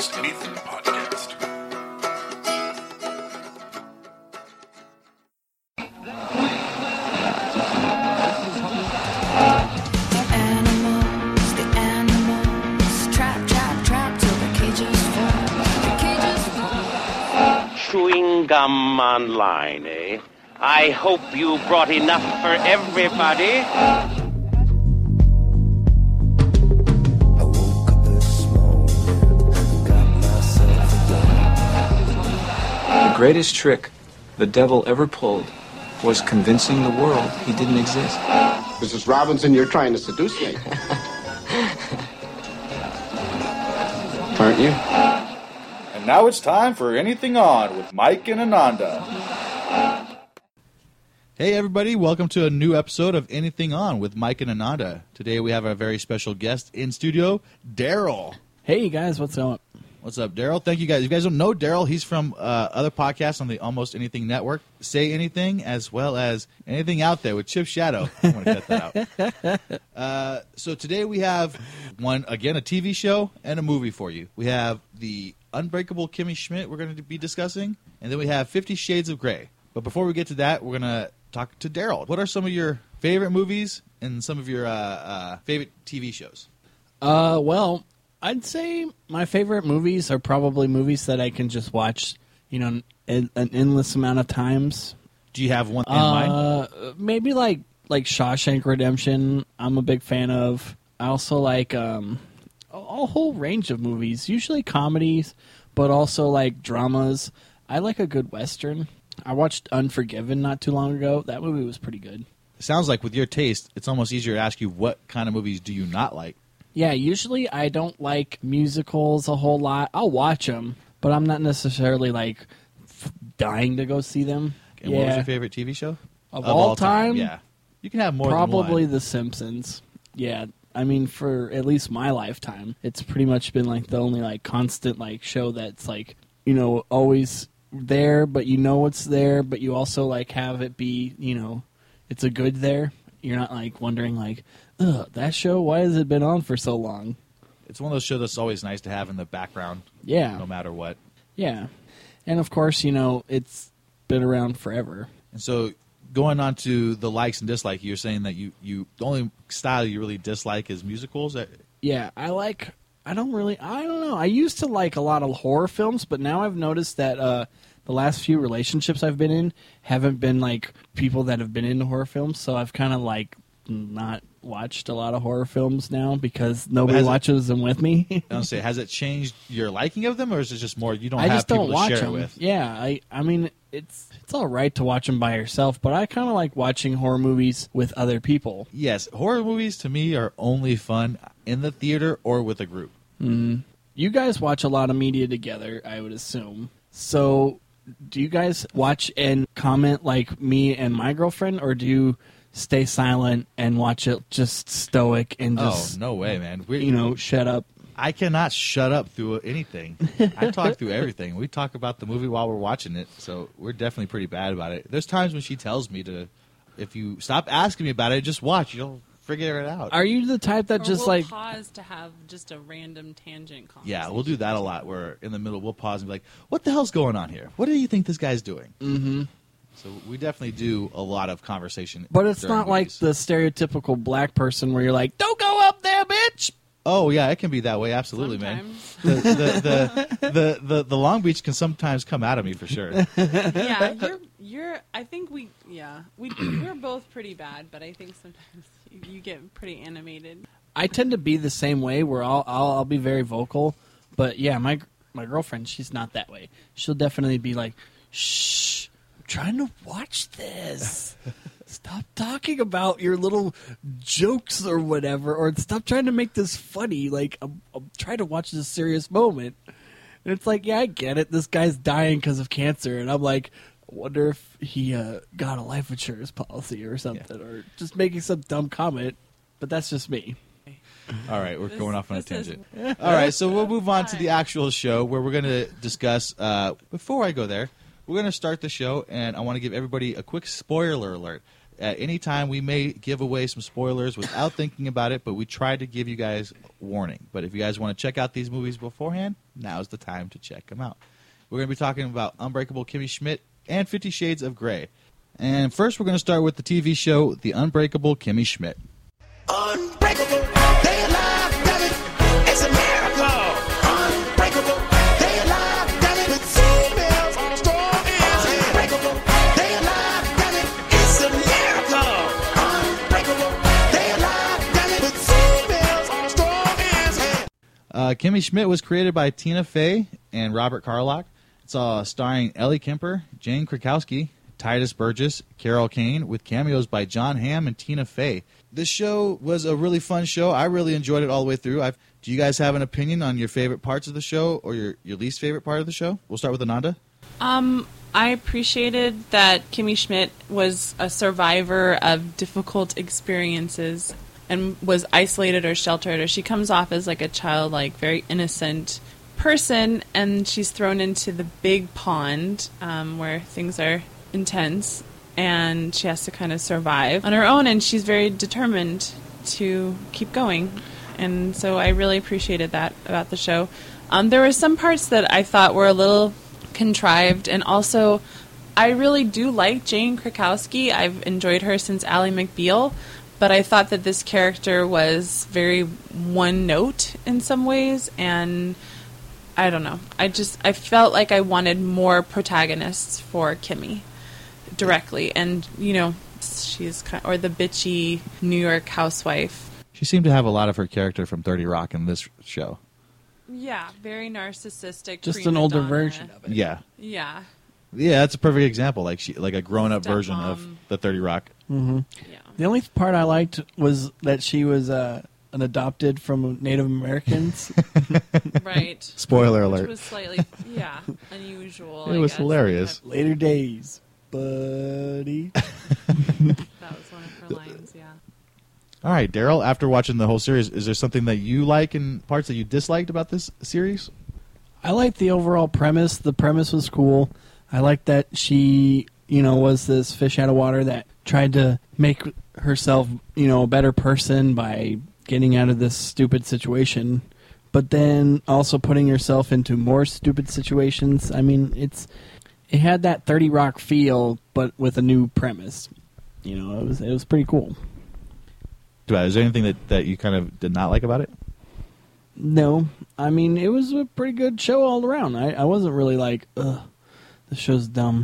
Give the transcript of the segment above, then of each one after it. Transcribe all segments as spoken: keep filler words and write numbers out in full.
Almost Anything podcast. Animals, the animals, trap, trap, trap till the cages fall. The cages fall. Chewing gum online, eh? I hope you brought enough for everybody. I woke up this morning, got myself a gun. The greatest trick the devil ever pulled was convincing the world he didn't exist. Missus Robinson, you're trying to seduce me. Aren't you? And now it's time for Anything On with Mike and Ananda. Hey everybody, welcome to a new episode of Anything On with Mike and Ananda. Today we have a very special guest in studio, Daryl. Hey guys, what's going on? What's up, Daryl? Thank you guys. If you guys don't know Daryl, he's from uh, other podcasts on the Almost Anything Network, Say Anything, as well as Anything Out There with Chip Shadow. I want to cut that out. Uh, so today we have one, again, a T V show and a movie for you. We have The Unbreakable Kimmy Schmidt we're going to be discussing, and then we have Fifty Shades of Grey. But before we get to that, we're going to talk to Daryl. What are some of your favorite movies and some of your uh, uh, favorite T V shows? Uh, well, I'd say my favorite movies are probably movies that I can just watch, you know, an, an endless amount of times. Do you have one in uh, mind? Maybe like like Shawshank Redemption. I'm a big fan of. I also like um, a, a whole range of movies, usually comedies, but also like dramas. I like a good Western. I watched Unforgiven not too long ago. That movie was pretty good. It sounds like with your taste, it's almost easier to ask you what kind of movies do you not like. Yeah, usually I don't like musicals a whole lot. I'll watch them, but I'm not necessarily like f- dying to go see them. And yeah. what was your favorite T V show? Of, of all, all time? time? Yeah. You can have more Probably than one. The Simpsons. Yeah. I mean, for at least my lifetime, it's pretty much been like the only like constant like show that's like, you know, always there, but you know it's there, but you also like have it be, you know, it's a good there. You're not like wondering like, ugh, that show, why has it been on for so long? It's one of those shows that's always nice to have in the background. Yeah. No matter what. Yeah. And of course, you know, it's been around forever. And so going on to the likes and dislikes, you're saying that you, you the only style you really dislike is musicals? Yeah, I like, I don't really, I don't know. I used to like a lot of horror films, but now I've noticed that uh, the last few relationships I've been in haven't been like people that have been into horror films, so I've kind of like not watched a lot of horror films now because nobody watches it, them with me. I don't say, has it changed your liking of them, or is it just more you don't I have just people don't watch to share them. it with? Yeah, I, I mean, it's it's all right to watch them by yourself, but I kind of like watching horror movies with other people. Yes, horror movies to me are only fun in the theater or with a group. Mm. You guys watch a lot of media together, I would assume. So, do you guys watch and comment like me and my girlfriend, or do you stay silent and watch it just stoic and just... Oh, no way, man. We, you know, shut up. I cannot shut up through anything. I talk through everything. We talk about the movie while we're watching it, so we're definitely pretty bad about it. There's times when she tells me to, if you stop asking me about it, just watch. You'll figure it out. Are you the type that or just we'll like... pause to have just a random tangent conversation? Yeah, we'll do that a lot, where in the middle we'll pause and be like, what the hell's going on here? What do you think this guy's doing? Mm-hmm. So we definitely do a lot of conversation. But it's not movies. like the stereotypical black person where you're like, don't go up there, bitch! Oh, yeah, it can be that way, absolutely, sometimes. man. The the, the, the, the the Long Beach can sometimes come out of me, for sure. Yeah, you're, you're, I think we, yeah, we, we're both pretty bad, but I think sometimes you, you get pretty animated. I tend to be the same way where I'll, I'll, I'll be very vocal, but yeah, my my girlfriend, she's not that way. She'll definitely be like, shh, I'm trying to watch this. Stop talking about your little jokes or whatever, or stop trying to make this funny. Like, I'm, I'm trying to watch this serious moment. And it's like, yeah, I get it. This guy's dying because of cancer. And I'm like, I wonder if he uh, got a life insurance policy or something, yeah. or just making some dumb comment. But that's just me. All right, we're this, going off on a is... tangent. All right, so we'll move on to the actual show where we're going to discuss, uh, before I go there, we're going to start the show, and I want to give everybody a quick spoiler alert. at any time we may give away some spoilers without thinking about it, but we try to give you guys warning. But if you guys want to check out these movies beforehand, now's the time to check them out. We're going to be talking about Unbreakable Kimmy Schmidt and Fifty Shades of Grey. And first we're going to start with the T V show The Unbreakable Kimmy Schmidt. Unbreakable, they alive, done it. It's a miracle. Unbreakable, they alive, done it. With females, strong as hell. Unbreakable, they alive, done it. It's a miracle. Unbreakable, they alive, done it. With females, strong as hell. Uh, Kimmy Schmidt was created by Tina Fey and Robert Carlock. It's uh, starring Ellie Kemper, Jane Krakowski, Titus Burgess, Carol Kane, with cameos by John Hamm and Tina Fey. This show was a really fun show. I really enjoyed it all the way through. I've, do you guys have an opinion on your favorite parts of the show or your, your least favorite part of the show? We'll start with Ananda. Um, I appreciated that Kimmy Schmidt was a survivor of difficult experiences and was isolated or sheltered, or she comes off as like a childlike, very innocent person, and she's thrown into the big pond um, where things are intense, and she has to kind of survive on her own, and she's very determined to keep going. And so I really appreciated that about the show. Um, there were some parts that I thought were a little contrived, and also I really do like Jane Krakowski. I've enjoyed her since Ally McBeal, but I thought that this character was very one note in some ways, and I don't know. I just I felt like I wanted more protagonists for Kimmy directly, and you know, she's kind or the bitchy New York housewife. She seemed to have a lot of her character from thirty Rock in this show. Yeah, very narcissistic. Just prima an older donna. version of it. Yeah, Yeah, yeah, that's a perfect example. Like she, like a grown-up version of Stepmom. the thirty Rock. Mm-hmm. yeah. The only part I liked was that she was uh, an adopted from Native Americans. Right. Spoiler Which alert. was slightly, yeah, unusual. It I was guess. hilarious. Later days, buddy. That was one of her lines. Yeah. All right, Daryl, after watching the whole series, is there something that you like and parts that you disliked about this series? I liked the overall premise. The premise was cool. I liked that she, you know, was this fish out of water that tried to make herself, you know, a better person by getting out of this stupid situation, but then also putting herself into more stupid situations. I mean, it's it had that thirty Rock feel, but with a new premise. You know, it was it was pretty cool. Is there anything that, that you kind of did not like about it? No, I mean, it was a pretty good show all around. I, I wasn't really like, ugh, this show's dumb.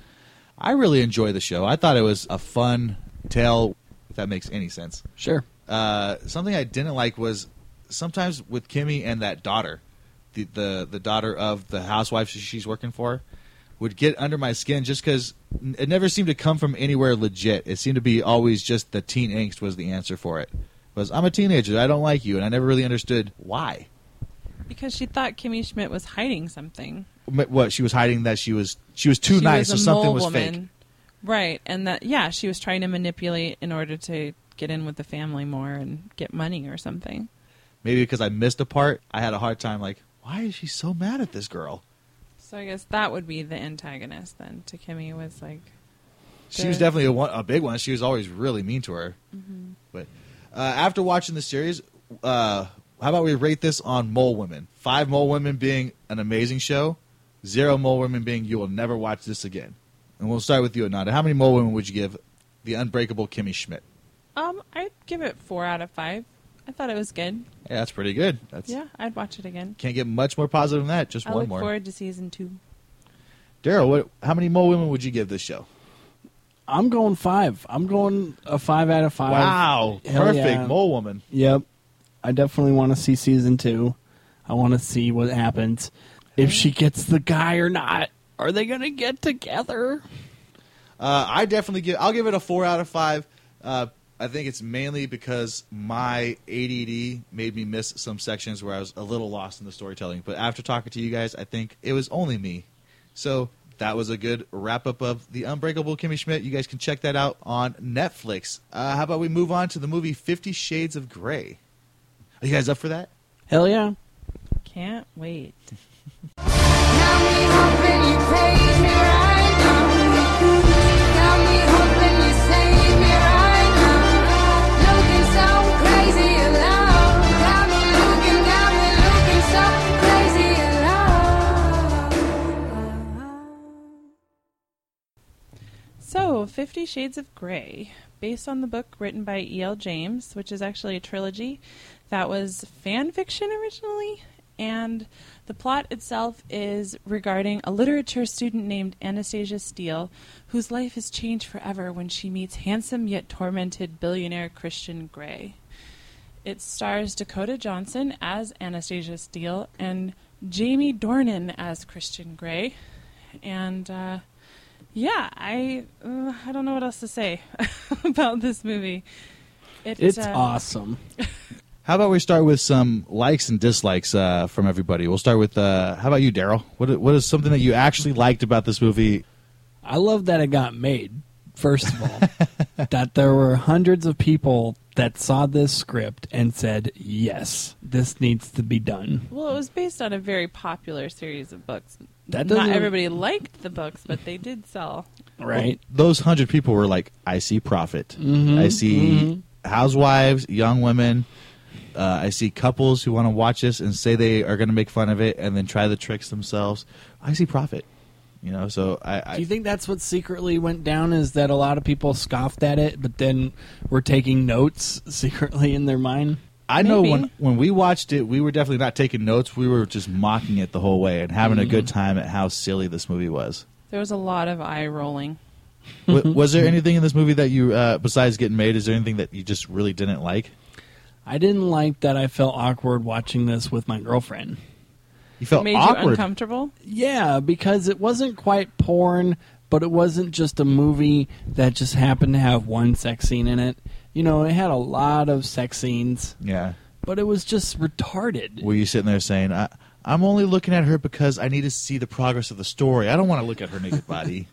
I really enjoyed the show. I thought it was a fun tale, if that makes any sense. Sure. Uh, something I didn't like was sometimes with Kimmy and that daughter, the, the, the daughter of the housewife she's working for, would get under my skin just because it never seemed to come from anywhere legit. It seemed to be always just the teen angst was the answer for it. Was I'm a teenager, I don't like you, and I never really understood why. Because she thought Kimmy Schmidt was hiding something. What, she was hiding that she was she was too She nice, was a so something mole was woman. fake. Right, and that yeah, she was trying to manipulate in order to get in with the family more and get money or something. Maybe because I missed a part, I had a hard time like, why is she so mad at this girl? So I guess that would be the antagonist then to Kimmy was like. She was the- definitely a, one, a big one. She was always really mean to her. Mhm. But uh, after watching the series, uh, how about we rate this on Mole Women? Five Mole Women being an amazing show, zero Mole Women being you will never watch this again. And we'll start with you, Ananda. How many Mole Women would you give The Unbreakable Kimmy Schmidt? Um, I'd give it four out of five. I thought it was good. Yeah, that's pretty good. That's Yeah, I'd watch it again. Can't get much more positive than that. Just I one look more. forward to season two. Daryl, what? How many Mole Women would you give this show? I'm going five. I'm going a five out of five. Wow, Hell perfect yeah. Mole Woman. Yep. I definitely want to see season two. I want to see what happens. If she gets the guy or not. Are they going to get together? Uh, I definitely give. I'll give it a four out of five. Uh, I think it's mainly because my A D D made me miss some sections where I was a little lost in the storytelling. But after talking to you guys, I think it was only me. So that was a good wrap-up of The Unbreakable Kimmy Schmidt. You guys can check that out on Netflix. Uh, how about we move on to the movie Fifty Shades of Grey? Are you guys up for that? Hell yeah. Can't wait. Got me hoping you praise me right now. Got me hoping you save me Fifty Shades of Grey, based on the book written by E L James, which is actually a trilogy that was fan fiction originally. And the plot itself is regarding a literature student named Anastasia Steele, whose life is changed forever when she meets handsome yet tormented billionaire Christian Grey. It stars Dakota Johnson as Anastasia Steele and Jamie Dornan as Christian Grey. And, uh, yeah, I uh, I don't know what else to say about this movie. It, It's uh, awesome. How about we start with some likes and dislikes uh, from everybody? We'll start with, uh, how about you, Daryl? What What is something that you actually liked about this movie? I love that it got made, first of all. That there were hundreds of people that saw this script and said, yes, this needs to be done. Well, it was based on a very popular series of books. That Not doesn't- everybody liked the books, but they did sell. Right? Those hundred people were like, I see profit. Mhm, I see mhm. housewives, young women. Uh, I see couples who want to watch this and say they are going to make fun of it and then try the tricks themselves. I see profit. You know, so I... I Do you think that's what secretly went down, is that a lot of people scoffed at it, but then were taking notes secretly in their mind? I know Maybe. when when we watched it, we were definitely not taking notes. We were just mocking it the whole way and having a Mm-hmm. good time at how silly this movie was. There was a lot of eye rolling. W- was there anything in this movie that you, uh, besides getting made, is there anything that you just really didn't like? I didn't like that I felt awkward watching this with my girlfriend. You felt Made you awkward. uncomfortable? Yeah, because it wasn't quite porn, but it wasn't just a movie that just happened to have one sex scene in it. You know, it had a lot of sex scenes, Yeah. but it was just retarded. Were you sitting there saying, I, I'm only looking at her because I need to see the progress of the story. I don't want to look at her naked body.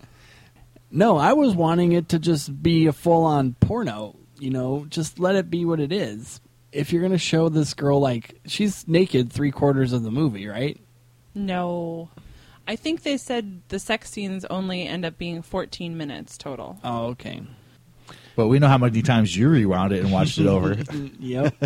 No, I was wanting it to just be a full-on porno. You know, just let it be what it is. If you're going to show this girl, like, she's naked three quarters of the movie, right? No. I think they said the sex scenes only end up being fourteen minutes total. Oh, okay. But we know how many times you rewound it and watched it over. Yep.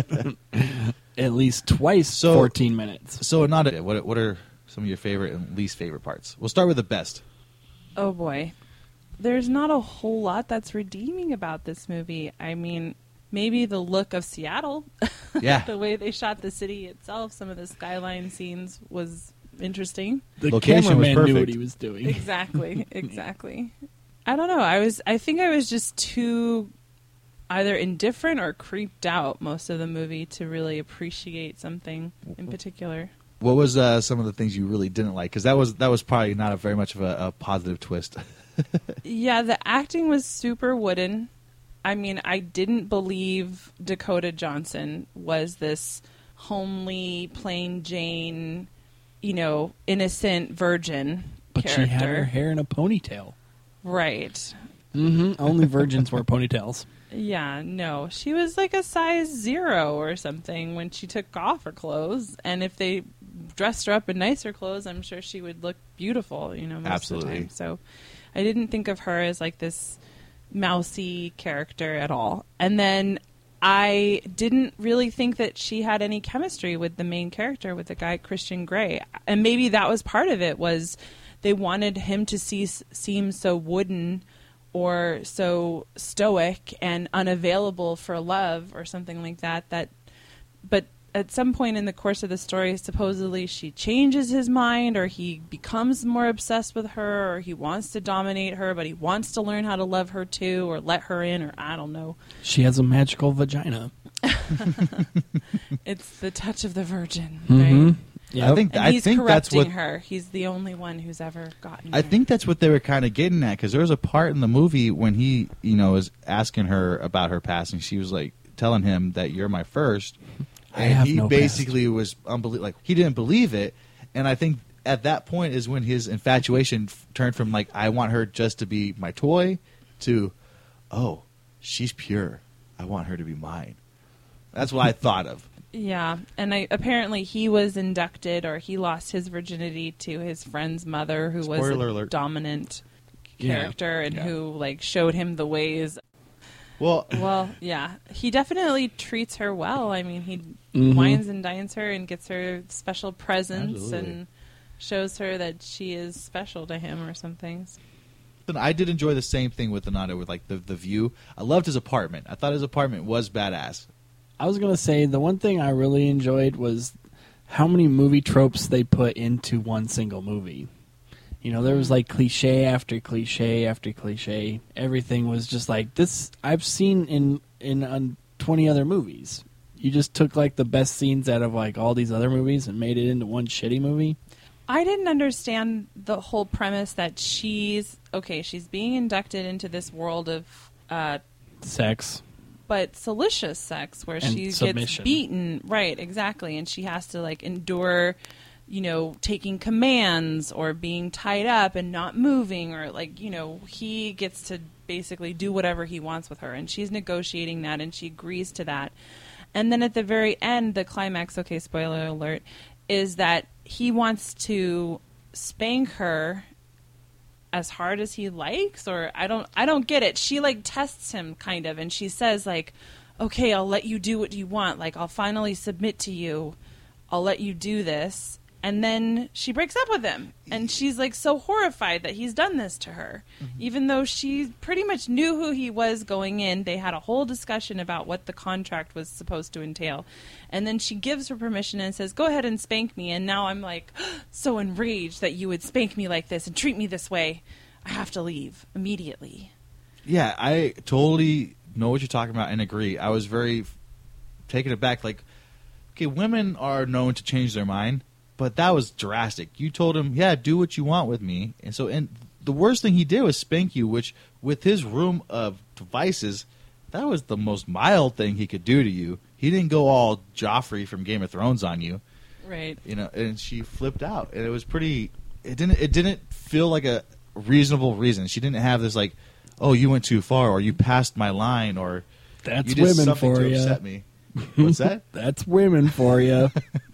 At least twice So- fourteen minutes. So, not what what are some of your favorite and least favorite parts? We'll start with the best. Oh boy. There's not a whole lot that's redeeming about this movie. I mean, maybe the look of Seattle. Yeah. The way they shot the city itself, some of the skyline scenes was interesting. The Location was cameraman knew perfect. what he was doing. Exactly, exactly. I don't know. I was I think I was just too either indifferent or creeped out most of the movie to really appreciate something in particular. What was uh, some of the things you really didn't like? Because that was that was probably not a very much of a, a positive twist. Yeah, the acting was super wooden. I mean, I didn't believe Dakota Johnson was this homely, plain Jane, you know, innocent virgin But character. she had her hair in a ponytail. Right. Mm-hmm. Only virgins wear ponytails. Yeah, no. She was like a size zero or something when she took off her clothes. And if they dressed her up in nicer clothes, I'm sure she would look beautiful, you know, most Absolutely. of the time. So I didn't think of her as like this mousy character at all. And then I didn't really think that she had any chemistry with the main character, with the guy Christian Grey. And maybe that was part of it, was they wanted him to see, seem so wooden or so stoic and unavailable for love or something like that. That, but at some point in the course of the story, supposedly she changes his mind, or he becomes more obsessed with her, or he wants to dominate her, but he wants to learn how to love her too, or let her in, or I don't know. She has a magical vagina. It's the touch of the virgin, Mm-hmm. right? Yeah, I think And I he's think that's corrupting what her. He's the only one who's ever gotten I her. think that's what they were kind of getting at, because there was a part in the movie when he, you know, was asking her about her past, and she was like telling him that you're my first, I and have he no basically was unbelie- like he didn't believe it, and I think at that point is when his infatuation f- turned from like I want her just to be my toy to, oh, she's pure, I want her to be mine. That's what I thought of. Yeah, and I, apparently he was inducted, or he lost his virginity to his friend's mother, who was Spoiler a alert. dominant Yeah, character and yeah. who like showed him the ways. Well, Well, yeah, he definitely treats her well. I mean, he Mhm. wines and dines her and gets her special presents Absolutely. and shows her that she is special to him or something. something I did enjoy the same thing with Ananda with like the the view. I loved his apartment. I thought his apartment was badass. I was gonna say the one thing I really enjoyed was how many movie tropes they put into one single movie. You know, there was like cliche after cliche after cliche. Everything was just like this. I've seen in in um, twenty other movies. You just took like the best scenes out of like all these other movies and made it into one shitty movie. I didn't understand the whole premise that she's okay. She's being inducted into this world of, uh, Sex. but salacious sex, where And she submission. gets beaten. Right, exactly, and she has to like endure, you know, taking commands or being tied up and not moving, or like you know, he gets to basically do whatever he wants with her, and she's negotiating that, and she agrees to that. And then at the very end, the climax. Okay, spoiler alert. Is that he wants to spank her as hard as he likes, or I don't I don't get it. She like tests him kind of, and she says like, okay, I'll let you do what you want. Like, I'll finally submit to you. I'll let you do this. And then she breaks up with him, and she's like so horrified that he's done this to her, mm-hmm. even though she pretty much knew who he was going in. They had a whole discussion about what the contract was supposed to entail, and then she gives her permission and says, go ahead and spank me. And now I'm like so enraged that you would spank me like this and treat me this way. I have to leave immediately. Yeah, I totally know what you're talking about and agree. I was very taken aback. Like, okay, women are known to change their mind. But that was drastic. You told him, yeah, do what you want with me. And so, and the worst thing he did was spank you, which with his room of devices, that was the most mild thing he could do to you. He didn't go all Joffrey from Game of Thrones on you. Right. You know, and she flipped out. And it was pretty, it didn't, it didn't feel like a reasonable reason. She didn't have this like, oh, you went too far, or you passed my line, or That's you did women something for to you. upset me. What's that? That's women for you.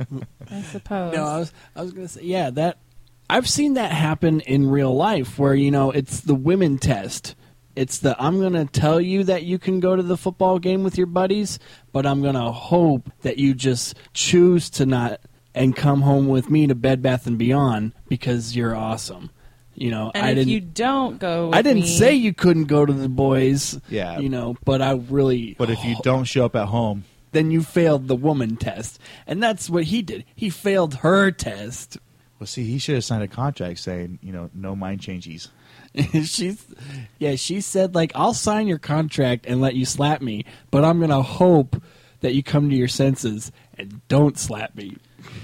I suppose. No, I was I was gonna say, yeah, that I've seen that happen in real life, where you know it's the women test. It's the I'm gonna tell you that you can go to the football game with your buddies, but I'm gonna hope that you just choose to not and come home with me to Bed Bath and Beyond because you're awesome. You know, and I if didn't. you don't go, with I didn't me, say you couldn't go to the boys. Yeah. You know, but I really. But if you don't show up at home, then you failed the woman test. And that's what he did. He failed her test. well, see, he should have signed a contract saying, you know, no mind changes. She's, yeah, she said, like, I'll sign your contract and let you slap me, but I'm going to hope that you come to your senses and don't slap me.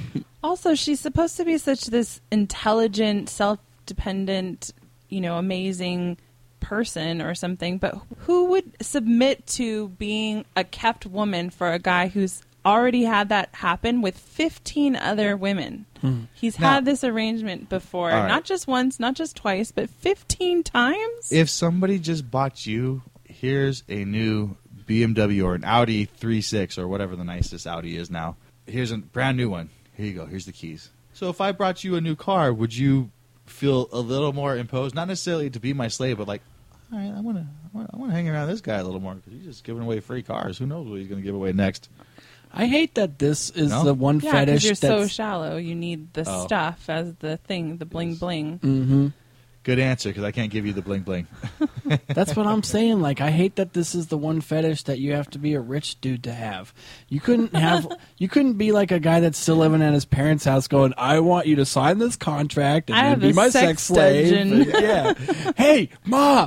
Also, she's supposed to be such this intelligent, self-dependent, you know, amazing person or something, but who would submit to being a kept woman for a guy who's already had that happen with fifteen other women? Hmm. He's Now, had this arrangement before, all right. not just once, not just twice, but fifteen times. If somebody just bought you, here's a new B M W or an Audi three six or whatever the nicest Audi is now. Here's a brand new one. Here you go. Here's the keys. So if I brought you a new car, would you feel a little more imposed? Not necessarily to be my slave, but like, all right, I want to I want to hang around this guy a little more because he's just giving away free cars. Who knows what he's going to give away next? I hate that this is No? the one Yeah, fetish because you're so that's... shallow. You need the Oh. stuff as the thing, the bling bling. Mm-hmm. Good answer, because I can't give you the bling bling. That's what I'm saying. Like, I hate that this is the one fetish that you have to be a rich dude to have. You couldn't have. You couldn't be like a guy that's still living at his parents' house, going, "I want you to sign this contract and I you're have be a my sex sex slave." dungeon. And, yeah. Hey, Ma,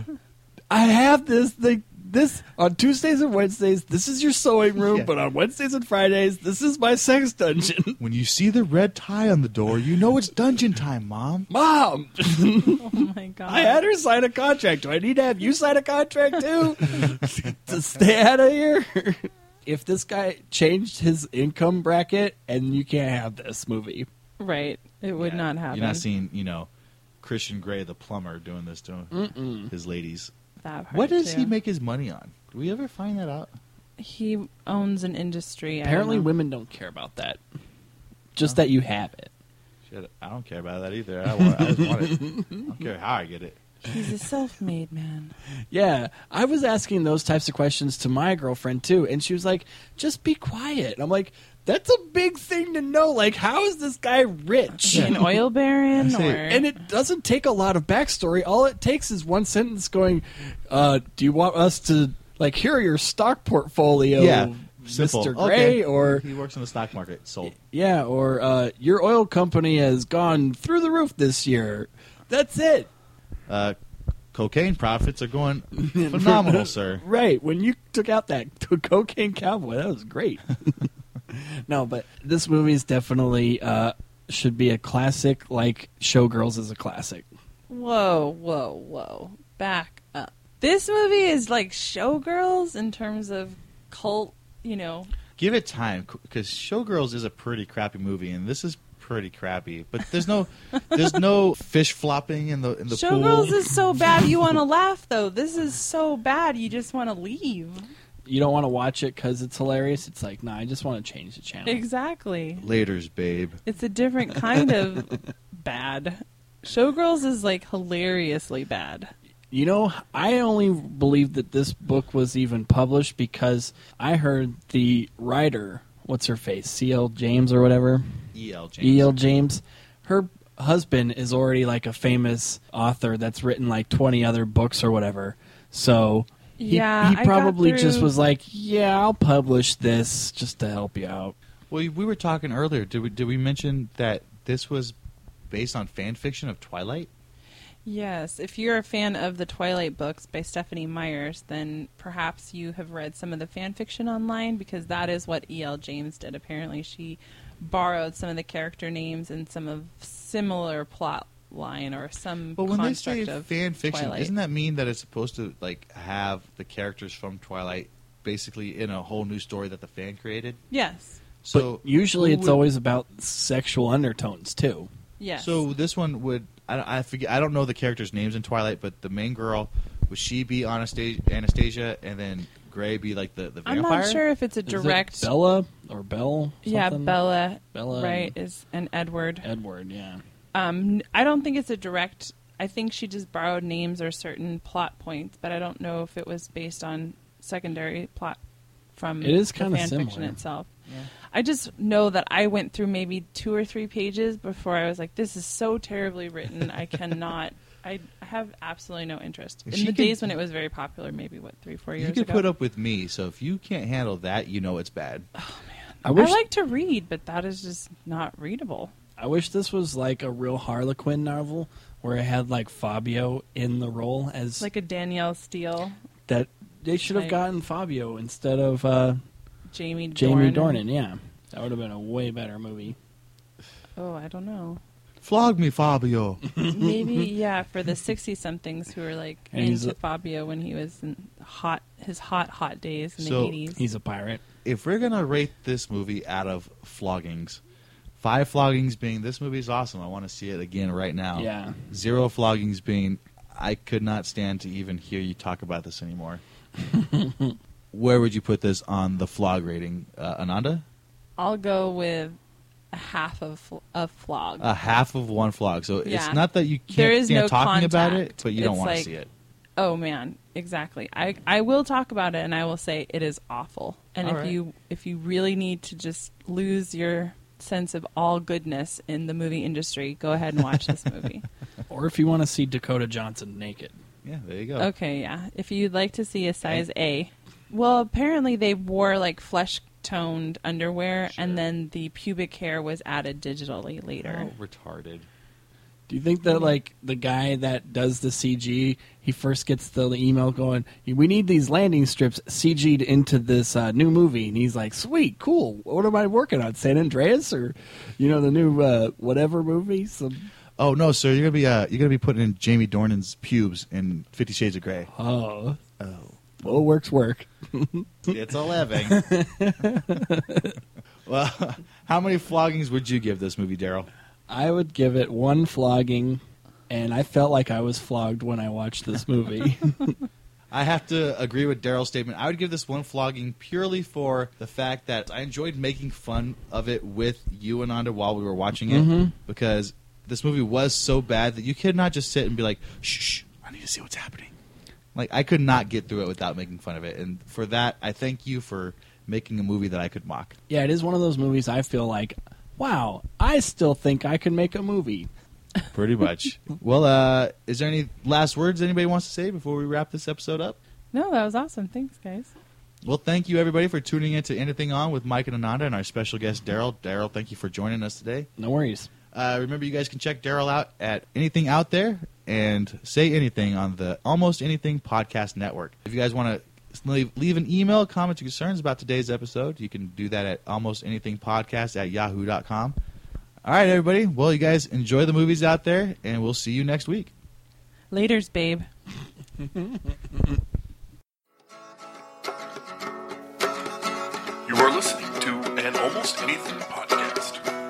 I have this thing. This on Tuesdays and Wednesdays. This is your sewing room, Yeah. but on Wednesdays and Fridays, this is my sex dungeon. When you see the red tie on the door, you know it's dungeon time, Mom. Mom, Oh my god! I had her sign a contract. Do I need to have you sign a contract too to stay out of here? If this guy changed his income bracket, and you can't have this movie. Right, it would Yeah. not happen. You're not seeing, you know, Christian Grey, the plumber, doing this to Mm-mm. his ladies. that part What does too. he make his money on? Do we ever find that out? He owns an industry. I Apparently, don't know. women don't care about that. Just that you have it. Shit, I don't care about that either. I, want, I just want it. I don't care how I get it. He's a self-made man. Yeah, I was asking those types of questions to my girlfriend too, and she was like, "Just be quiet." And I'm like, "That's a big thing to know. Like, how is this guy rich?" An oil baron, I see. or And it doesn't take a lot of backstory. All it takes is one sentence going, uh, "Do you want us to like here are your stock portfolio, Yeah, simple. Mister Gray?" Okay. Or he works in the stock market. Sold. yeah, or uh, "Your oil company has gone through the roof this year." That's it. Uh, cocaine profits are going phenomenal, sir. Right. When you took out that cocaine cowboy, that was great. No, but this movie is definitely uh, should be a classic, like Showgirls is a classic. Whoa, whoa, whoa. Back up. This movie is like Showgirls in terms of cult, you know. Give it time, because Showgirls is a pretty crappy movie, and this is pretty crappy. But there's no, there's no fish flopping in the in the Showgirls pool. is so bad you want to laugh, though. This is so bad you just want to leave. You don't want to watch it because it's hilarious. It's like, nah, I just want to change the channel. Exactly. Laters, babe. It's a different kind of bad. Showgirls is like hilariously bad. You know, I only believe that this book was even published because I heard the writer, what's her face, C L James or whatever? E L James. E L James. Her husband is already like a famous author that's written like twenty other books or whatever. So he, Yeah, he I got probably just through- was like, yeah, I'll publish this just to help you out. Well, we were talking earlier. Did we did we mention that this was based on fan fiction of Twilight? Yes, if you're a fan of the Twilight books by Stephanie Myers, then perhaps you have read some of the fan fiction online, because that is what E L James did. Apparently, she borrowed some of the character names and some of similar plot line or some But when they construct say of fan fiction, Twilight. doesn't that mean that it's supposed to like have the characters from Twilight basically in a whole new story that the fan created? Yes, So But usually who it's would- always about sexual undertones too. yes. So this one would I, I forget I don't know the characters' names in Twilight, but the main girl, would she be Anastasia, Anastasia and then Gray be like the the I'm vampire? not sure if it's a Is it direct. Bella or Belle? yeah, something? Bella, Bella right, and is and Edward. Edward, yeah. Um, I don't think it's a direct. I think she just borrowed names or certain plot points, but I don't know if it was based on secondary plot from It is the kinda fan fiction similar. itself. I just know that I went through maybe two or three pages before I was like, "This is so terribly written. I cannot." I I have absolutely no interest. If In she the could- days when it was very popular, maybe what three, four years You could ago. put up with me, so if you can't handle that, you know it's bad. I I wish like to read, but that is just not readable. I wish this was like a real Harlequin novel where it had like Fabio in the role as Like a Danielle Steele, that. They should have Like- gotten Fabio instead of uh, Jamie Jamie Dornan. Dornan. Yeah, that would have been a way better movie. Oh, I don't know. Flog me, Fabio. Maybe, yeah, for the sixty-somethings who were like And he's into a- Fabio when he was in hot, his hot, hot days in So- the eighties. He's a pirate. If we're gonna rate this movie out of floggings, five floggings being this movie is awesome, I want to see it again right now. Yeah. Zero floggings being I could not stand to even hear you talk about this anymore. Where would you put this on the flog rating, uh, Ananda? I'll go with a half of fl- of flog. A half of one flog. So Yeah. it's not that you can't There is stand no talking about it, contact. but you don't It's want to like- see it. Oh man, exactly. I I will talk about it, and I will say it is awful. And All if right. you if you really need to just lose your sense of all goodness in the movie industry, go ahead and watch this movie. Or if you want to see Dakota Johnson naked. Yeah, there you go. Okay, yeah. If you'd like to see a size A. Well, apparently they wore like flesh toned underwear, Sure. and then the pubic hair was added digitally later. Oh, retarded. Do you think that like the guy that does the C G, he first gets the email going, "We need these landing strips C G'd into this uh, new movie," and he's like, "Sweet, cool. What am I working on? San Andreas or, you know, the new uh, whatever movie?" Some Oh no, sir! You're gonna be uh, you're gonna be putting in Jamie Dornan's pubes in Fifty Shades of Grey. oh, Oh, well, works work. it's eleven. Well, how many floggings would you give this movie, Daryl? I would give it one flogging, and I felt like I was flogged when I watched this movie. I have to agree with Daryl's statement. I would give this one flogging purely for the fact that I enjoyed making fun of it with you, Ananda, while we were watching it, Mhm. because this movie was so bad that you could not just sit and be like, shh, shh, I need to see what's happening. Like, I could not get through it without making fun of it. And for that, I thank you for making a movie that I could mock. Yeah, it is one of those movies I feel like, wow, I still think I can make a movie. Pretty much. Well, uh, is there any last words anybody wants to say before we wrap this episode up? No, that was awesome. Thanks, guys. Well, thank you, everybody, for tuning in to Anything On with Mike and Ananda and our special guest, Daryl. Daryl, thank you for joining us today. No worries. Uh, remember, you guys can check Daryl out at Anything Out There and Say Anything on the Almost Anything Podcast Network. If you guys want to leave, leave an email, comments, or concerns about today's episode, you can do that at almost anything podcast at yahoo dot com. All right, everybody. Well, you guys enjoy the movies out there, and we'll see you next week. Laters, babe. You are listening to an Almost Anything podcast.